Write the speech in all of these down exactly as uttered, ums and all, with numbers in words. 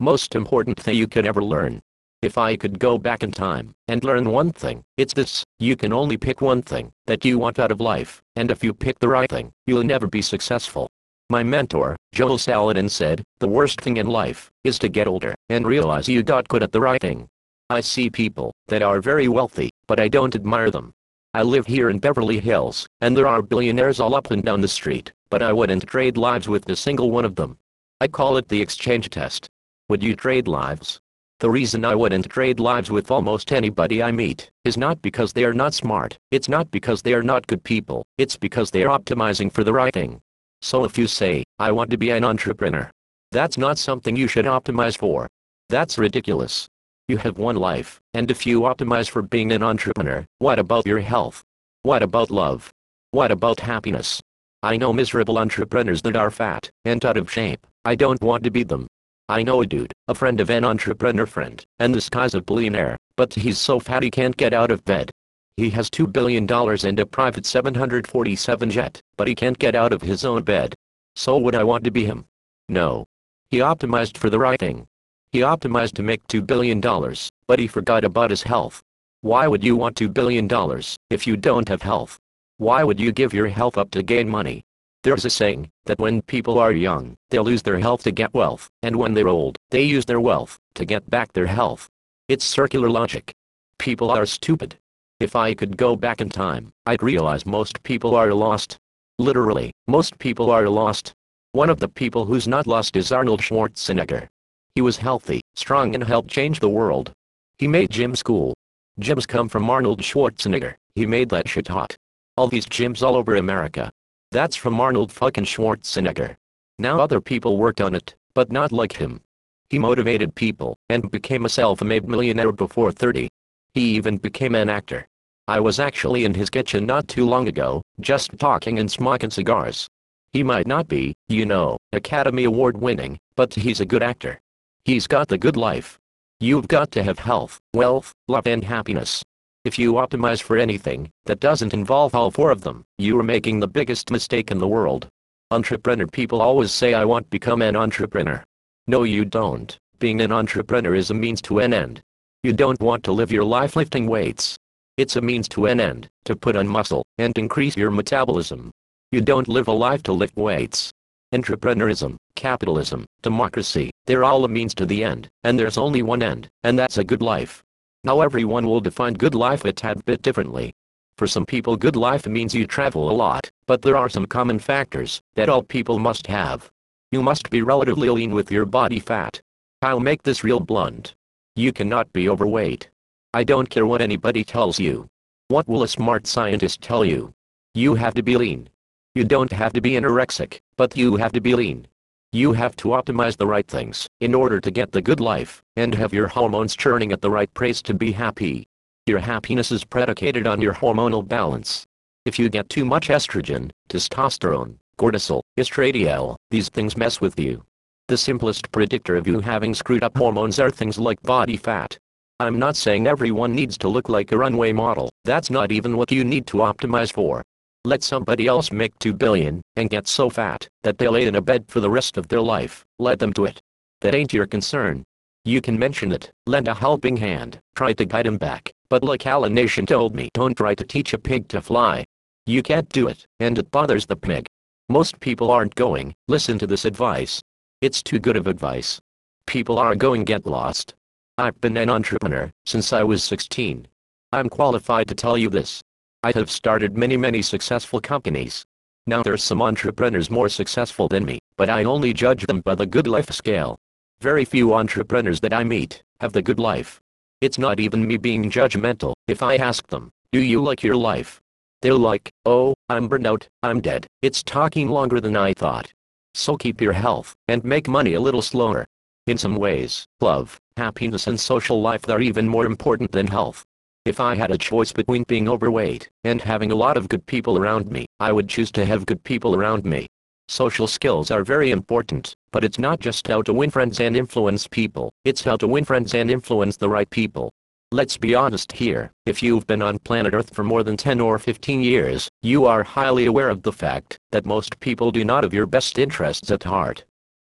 Most important thing you could ever learn. If I could go back in time and learn one thing, it's this: you can only pick one thing that you want out of life, and if you pick the right thing, you'll never be successful. My mentor, Joel Salatin, said, the worst thing in life is to get older and realize you got good at the right thing. I see people that are very wealthy, but I don't admire them. I live here in Beverly Hills, and there are billionaires all up and down the street, but I wouldn't trade lives with a single one of them. I call it the exchange test. Would you trade lives? The reason I wouldn't trade lives with almost anybody I meet is not because they are not smart, it's not because they are not good people, it's because they are optimizing for the right thing. So if you say, I want to be an entrepreneur, that's not something you should optimize for. That's ridiculous. You have one life, and if you optimize for being an entrepreneur, what about your health? What about love? What about happiness? I know miserable entrepreneurs that are fat and out of shape. I don't want to be them. I know a dude, a friend of an entrepreneur friend, and this guy's a billionaire, but he's so fat he can't get out of bed. He has two billion dollars and a private seven forty-seven jet, but he can't get out of his own bed. So would I want to be him? No. He optimized for the right thing. He optimized to make two billion dollars, but he forgot about his health. Why would you want two billion dollars if you don't have health? Why would you give your health up to gain money? There's a saying that when people are young, they lose their health to get wealth, and when they're old, they use their wealth to get back their health. It's circular logic. People are stupid. If I could go back in time, I'd realize most people are lost. Literally, most people are lost. One of the people who's not lost is Arnold Schwarzenegger. He was healthy, strong, and helped change the world. He made gyms cool. Gyms come from Arnold Schwarzenegger. He made that shit hot. All these gyms all over America. That's from Arnold fucking Schwarzenegger. Now other people worked on it, but not like him. He motivated people, and became a self-made millionaire before thirty. He even became an actor. I was actually in his kitchen not too long ago, just talking and smoking cigars. He might not be, you know, Academy Award winning, but he's a good actor. He's got the good life. You've got to have health, wealth, love, and happiness. If you optimize for anything that doesn't involve all four of them, you are making the biggest mistake in the world. Entrepreneur people always say, I want to become an entrepreneur. No, you don't. Being an entrepreneur is a means to an end. You don't want to live your life lifting weights. It's a means to an end, to put on muscle and increase your metabolism. You don't live a life to lift weights. Entrepreneurism, capitalism, democracy, they're all a means to the end, and there's only one end, and that's a good life. Now everyone will define good life a tad bit differently. For some people, good life means you travel a lot, but there are some common factors that all people must have. You must be relatively lean with your body fat. I'll make this real blunt. You cannot be overweight. I don't care what anybody tells you. What will a smart scientist tell you? You have to be lean. You don't have to be anorexic, but you have to be lean. You have to optimize the right things in order to get the good life, and have your hormones churning at the right pace to be happy. Your happiness is predicated on your hormonal balance. If you get too much estrogen, testosterone, cortisol, estradiol, these things mess with you. The simplest predictor of you having screwed up hormones are things like body fat. I'm not saying everyone needs to look like a runway model. That's not even what you need to optimize for. Let somebody else make two billion and get so fat that they'll lay in a bed for the rest of their life. Let them do it. That ain't your concern. You can mention it, lend a helping hand, try to guide him back, but like Alan Nation told me, don't try to teach a pig to fly. You can't do it, and it bothers the pig. Most people aren't going, listen to this advice. It's too good of advice. People are going get lost. I've been an entrepreneur since I was sixteen. I'm qualified to tell you this. I have started many many successful companies. Now there's some entrepreneurs more successful than me, but I only judge them by the good life scale. Very few entrepreneurs that I meet have the good life. It's not even me being judgmental. If I ask them, do you like your life? They're like, oh, I'm burned out, I'm dead. It's talking longer than I thought. So keep your health, and make money a little slower. In some ways, love, happiness and social life are even more important than health. If I had a choice between being overweight and having a lot of good people around me, I would choose to have good people around me. Social skills are very important, but it's not just how to win friends and influence people, it's how to win friends and influence the right people. Let's be honest here, if you've been on planet Earth for more than ten or fifteen years, you are highly aware of the fact that most people do not have your best interests at heart.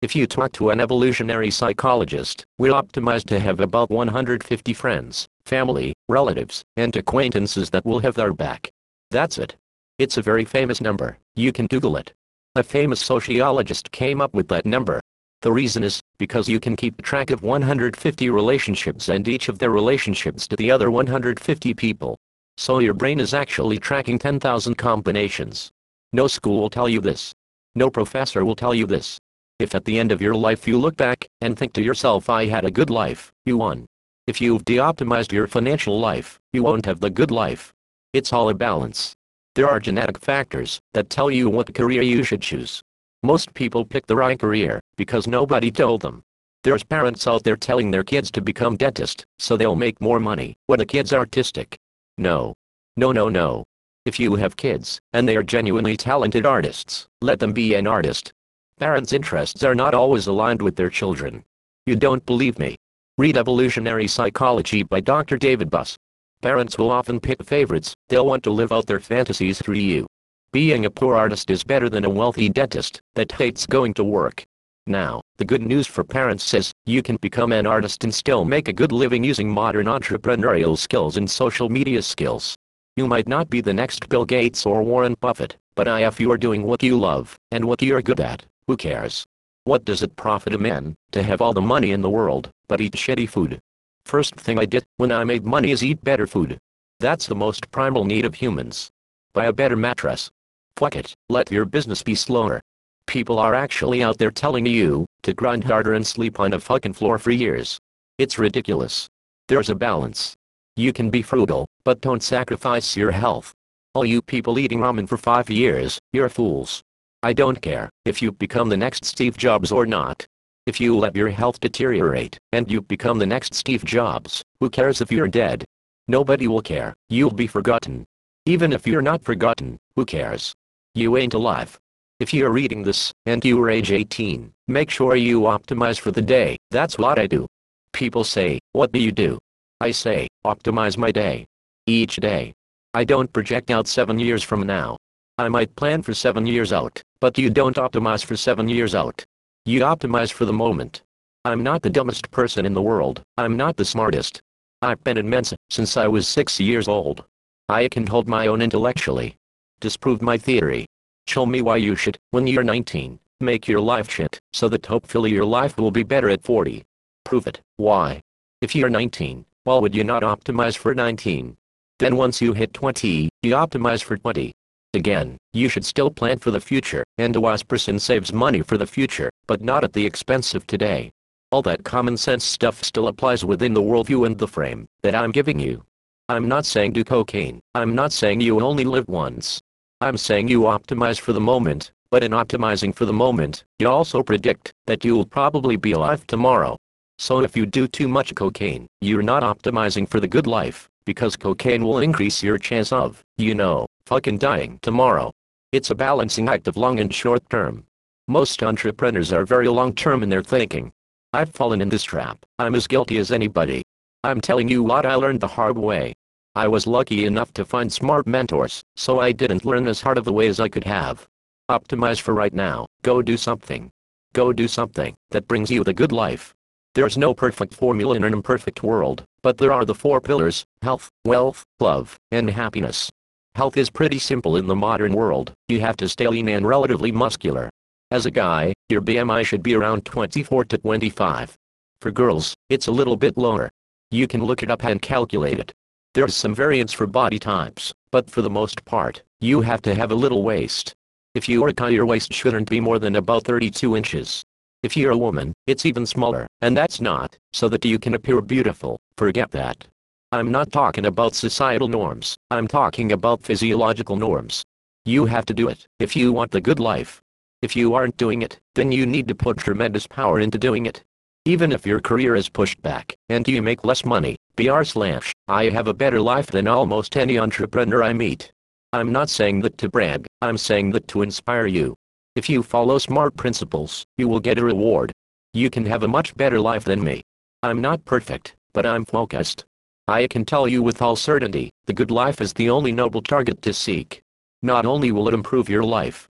If you talk to an evolutionary psychologist, we're optimized to have about one hundred fifty friends, family, relatives, and acquaintances that will have our back. That's it. It's a very famous number. You can Google it. A famous sociologist came up with that number. The reason is, because you can keep track of one hundred fifty relationships and each of their relationships to the other one hundred fifty people. So your brain is actually tracking ten thousand combinations. No school will tell you this. No professor will tell you this. If at the end of your life you look back and think to yourself, I had a good life, you won. If you've de-optimized your financial life, you won't have the good life. It's all a balance. There are genetic factors that tell you what career you should choose. Most people pick the right career because nobody told them. There's parents out there telling their kids to become dentist so they'll make more money when the kid's artistic. No. No no no. If you have kids, and they are genuinely talented artists, let them be an artist. Parents' interests are not always aligned with their children. You don't believe me? Read Evolutionary Psychology by Doctor David Buss. Parents will often pick favorites. They'll want to live out their fantasies through you. Being a poor artist is better than a wealthy dentist that hates going to work. Now, the good news for parents is, you can become an artist and still make a good living using modern entrepreneurial skills and social media skills. You might not be the next Bill Gates or Warren Buffett, but if you are doing what you love, and what you're good at, who cares? What does it profit a man to have all the money in the world, but eat shitty food? First thing I did when I made money is eat better food. That's the most primal need of humans. Buy a better mattress. Fuck it, let your business be slower. People are actually out there telling you to grind harder and sleep on a fucking floor for years. It's ridiculous. There's a balance. You can be frugal, but don't sacrifice your health. All you people eating ramen for five years, you're fools. I don't care if you become the next Steve Jobs or not. If you let your health deteriorate and you become the next Steve Jobs, who cares if you're dead? Nobody will care. You'll be forgotten. Even if you're not forgotten, who cares? You ain't alive. If you're reading this, and you are age eighteen, make sure you optimize for the day. That's what I do. People say, what do you do? I say, optimize my day. Each day. I don't project out seven years from now. I might plan for seven years out, but you don't optimize for seven years out. You optimize for the moment. I'm not the dumbest person in the world. I'm not the smartest. I've been in Mensa since I was six years old. I can hold my own intellectually. Disprove my theory. Show me why you should, when you're nineteen, make your life shit, so that hopefully your life will be better at forty. Prove it. Why? If you're nineteen, why would you not optimize for nineteen? Then once you hit twenty, you optimize for twenty. Again, you should still plan for the future, and a wise person saves money for the future, but not at the expense of today. All that common sense stuff still applies within the worldview and the frame that I'm giving you. I'm not saying do cocaine. I'm not saying you only live once. I'm saying you optimize for the moment, but in optimizing for the moment, you also predict that you'll probably be alive tomorrow. So if you do too much cocaine, you're not optimizing for the good life, because cocaine will increase your chance of, you know, fucking dying tomorrow. It's a balancing act of long and short term. Most entrepreneurs are very long term in their thinking. I've fallen in this trap. I'm as guilty as anybody. I'm telling you what I learned the hard way. I was lucky enough to find smart mentors, so I didn't learn as hard of a way as I could have. Optimize for right now. Go do something. Go do something that brings you the good life. There's no perfect formula in an imperfect world, but there are the four pillars: health, wealth, love, and happiness. Health is pretty simple in the modern world. You have to stay lean and relatively muscular. As a guy, your B M I should be around twenty-four to twenty-five. For girls, it's a little bit lower. You can look it up and calculate it. There's some variance for body types, but for the most part, you have to have a little waist. If you are a guy, your waist shouldn't be more than about thirty-two inches. If you're a woman, it's even smaller, and that's not so that you can appear beautiful. Forget that. I'm not talking about societal norms. I'm talking about physiological norms. You have to do it if you want the good life. If you aren't doing it, then you need to put tremendous power into doing it. Even if your career is pushed back, and you make less money, B R slash, I have a better life than almost any entrepreneur I meet. I'm not saying that to brag, I'm saying that to inspire you. If you follow smart principles, you will get a reward. You can have a much better life than me. I'm not perfect, but I'm focused. I can tell you with all certainty, the good life is the only noble target to seek. Not only will it improve your life,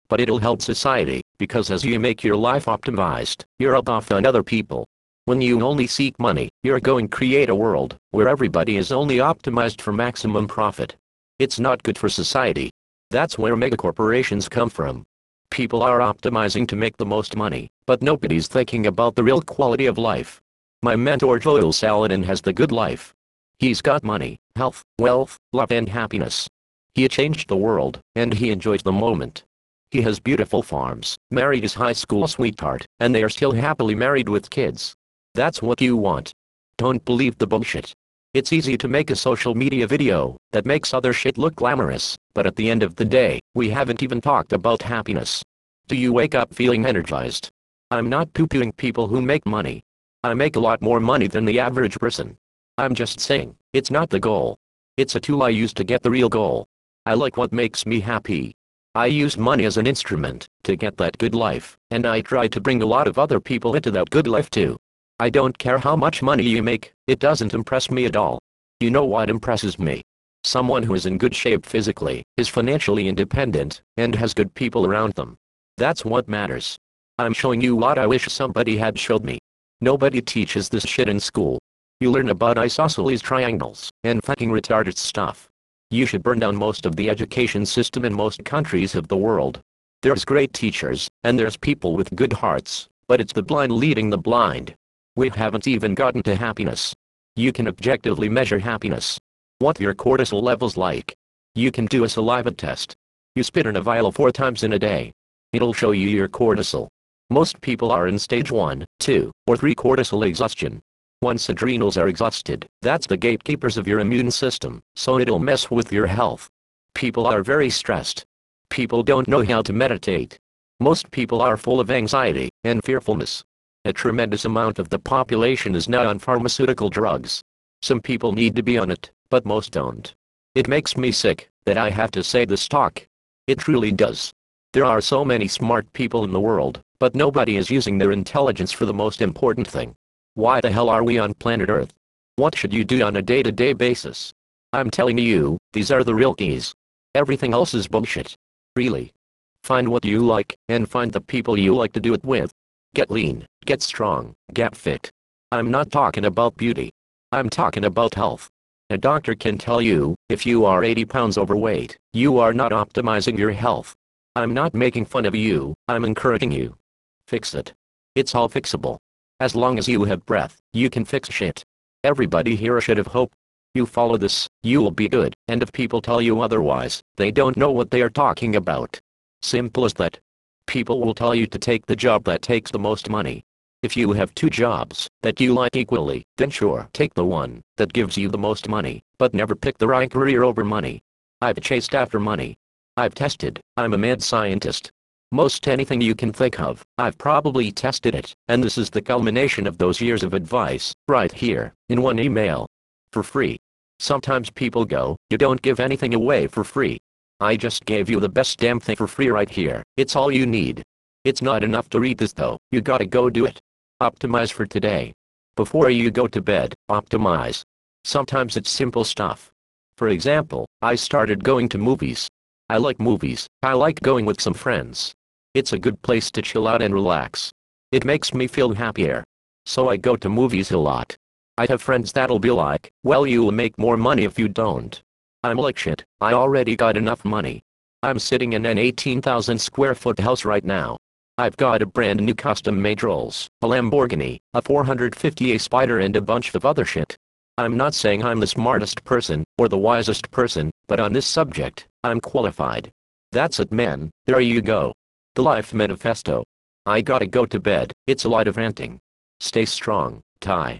but it'll help society, because as you make your life optimized, you're up off on other people. When you only seek money, you're going to create a world where everybody is only optimized for maximum profit. It's not good for society. That's where megacorporations come from. People are optimizing to make the most money, but nobody's thinking about the real quality of life. My mentor Joel Salatin has the good life. He's got money, health, wealth, love and happiness. He changed the world, and he enjoys the moment. He has beautiful farms, married his high school sweetheart, and they are still happily married with kids. That's what you want. Don't believe the bullshit. It's easy to make a social media video that makes other shit look glamorous, but at the end of the day, we haven't even talked about happiness. Do you wake up feeling energized? I'm not poo-pooing people who make money. I make a lot more money than the average person. I'm just saying, it's not the goal. It's a tool I use to get the real goal. I like what makes me happy. I use money as an instrument to get that good life, and I try to bring a lot of other people into that good life too. I don't care how much money you make, it doesn't impress me at all. You know what impresses me? Someone who is in good shape physically, is financially independent, and has good people around them. That's what matters. I'm showing you what I wish somebody had showed me. Nobody teaches this shit in school. You learn about isosceles triangles, and fucking retarded stuff. You should burn down most of the education system in most countries of the world. There's great teachers, and there's people with good hearts, but it's the blind leading the blind. We haven't even gotten to happiness. You can objectively measure happiness. What your cortisol level's like. You can do a saliva test. You spit in a vial four times in a day. It'll show you your cortisol. Most people are in stage one, two, or three cortisol exhaustion. Once adrenals are exhausted, that's the gatekeepers of your immune system, so it'll mess with your health. People are very stressed. People don't know how to meditate. Most people are full of anxiety and fearfulness. A tremendous amount of the population is now on pharmaceutical drugs. Some people need to be on it, but most don't. It makes me sick that I have to say this talk. It truly does. There are so many smart people in the world, but nobody is using their intelligence for the most important thing. Why the hell are we on planet Earth? What should you do on a day-to-day basis? I'm telling you, these are the real keys. Everything else is bullshit. Really. Find what you like, and find the people you like to do it with. Get lean, get strong, get fit. I'm not talking about beauty. I'm talking about health. A doctor can tell you, if you are eighty pounds overweight, you are not optimizing your health. I'm not making fun of you, I'm encouraging you. Fix it. It's all fixable. As long as you have breath, you can fix shit. Everybody here should have hope. You follow this, you will be good, and if people tell you otherwise, they don't know what they are talking about. Simple as that. People will tell you to take the job that takes the most money. If you have two jobs that you like equally, then sure, take the one that gives you the most money, but never pick the right career over money. I've chased after money. I've tested, I'm a mad scientist. Most anything you can think of, I've probably tested it, and this is the culmination of those years of advice, right here, in one email. For free. Sometimes people go, you don't give anything away for free. I just gave you the best damn thing for free right here, it's all you need. It's not enough to read this though, you gotta go do it. Optimize for today. Before you go to bed, optimize. Sometimes it's simple stuff. For example, I started going to movies. I like movies, I like going with some friends. It's a good place to chill out and relax. It makes me feel happier. So I go to movies a lot. I have friends that'll be like, well, you'll make more money if you don't. I'm like, shit, I already got enough money. I'm sitting in an eighteen thousand square foot house right now. I've got a brand new custom made Rolls, a Lamborghini, a four fifty A Spider and a bunch of other shit. I'm not saying I'm the smartest person, or the wisest person, but on this subject, I'm qualified. That's it, man, there you go. The Life Manifesto. I gotta go to bed, it's a lot of ranting. Stay strong, Ty.